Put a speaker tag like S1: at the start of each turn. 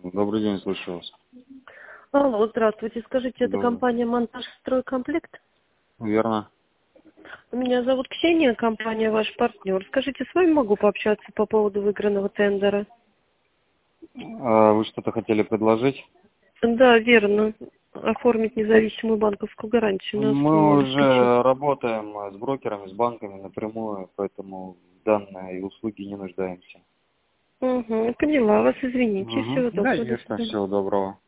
S1: Добрый день, слушаю вас.
S2: Алло, здравствуйте. Скажите, это
S1: Добрый.
S2: компания «Монтаж Стройкомплект»?
S1: Верно.
S2: Меня зовут Ксения, компания «Ваш партнер». Скажите, с вами могу пообщаться по поводу выигранного тендера?
S1: А вы что-то хотели предложить?
S2: Да, верно. Оформить независимую банковскую гарантию на основе
S1: Мы
S2: обеспечения.
S1: уже работаем с брокерами, с банками напрямую, поэтому в данной услуги не нуждаемся.
S2: Угу, поняла вас, извините.
S1: Угу.
S2: Всего доброго, до
S1: Конечно,
S2: свидания.
S1: всего доброго.